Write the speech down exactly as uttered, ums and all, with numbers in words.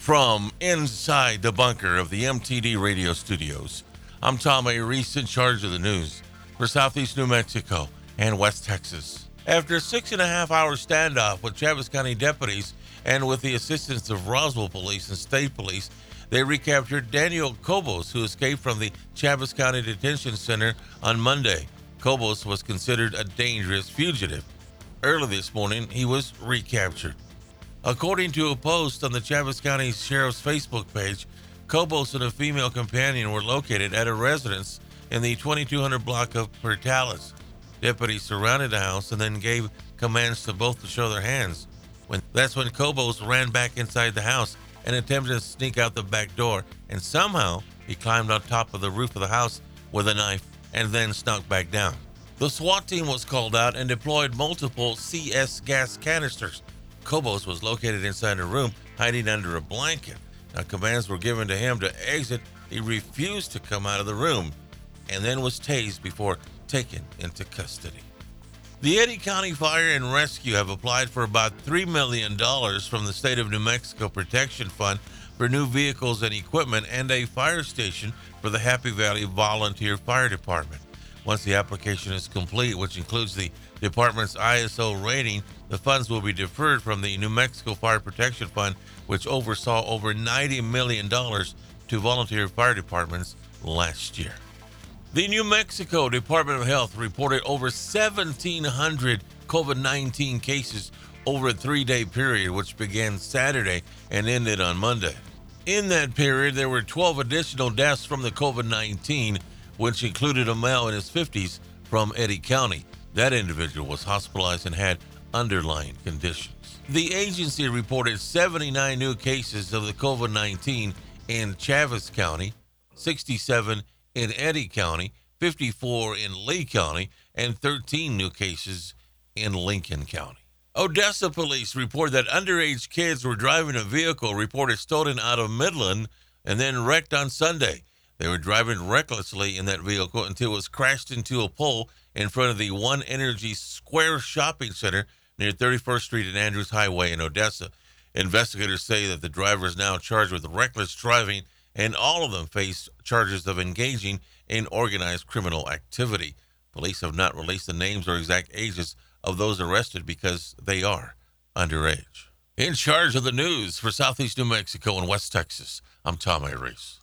From inside the bunker of the M T D radio studios, I'm Tom A. Reese, in charge of the news for Southeast New Mexico and West Texas. After a six and a half hour standoff with Chaves County deputies and with the assistance of Roswell Police and State Police, they recaptured Daniel Cobos, who escaped from the Chaves County Detention Center on Monday. Cobos was considered a dangerous fugitive. Early this morning, he was recaptured. According to a post on the Chaves County Sheriff's Facebook page, Cobos and a female companion were located at a residence in the twenty-two hundred block of Portales. Deputies surrounded the house and then gave commands to both to show their hands. When, that's when Cobos ran back inside the house and attempted to sneak out the back door, and somehow he climbed on top of the roof of the house with a knife and then snuck back down. The SWAT team was called out and deployed multiple C S gas canisters. Cobos was located inside a room, hiding under a blanket. Now, commands were given to him to exit. He refused to come out of the room and then was tased before taken into custody. The Eddy County Fire and Rescue have applied for about three million dollars from the State of New Mexico Protection Fund for new vehicles and equipment and a fire station for the Happy Valley Volunteer Fire Department. Once the application is complete, which includes the department's I S O rating, the funds will be deferred from the New Mexico Fire Protection Fund, which oversaw over ninety million dollars to volunteer fire departments last year. The New Mexico Department of Health reported over seventeen hundred COVID nineteen cases over a three-day period, which began Saturday and ended on Monday. In that period, there were twelve additional deaths from the COVID nineteen, which included a male in his fifties from Eddy County. That individual was hospitalized and had underlying conditions. The agency reported seventy-nine new cases of the COVID nineteen in Chaves County, sixty-seven in Eddy County, fifty-four in Lee County, and thirteen new cases in Lincoln County. Odessa police report that underage kids were driving a vehicle reported stolen out of Midland and then wrecked on Sunday. They were driving recklessly in that vehicle until it was crashed into a pole in front of the One Energy Square Shopping Center near thirty-first Street and Andrews Highway in Odessa. Investigators say that the driver is now charged with reckless driving, and all of them face charges of engaging in organized criminal activity. Police have not released the names or exact ages of those arrested because they are underage. In charge of the news for Southeast New Mexico and West Texas, I'm Tom A. Reese.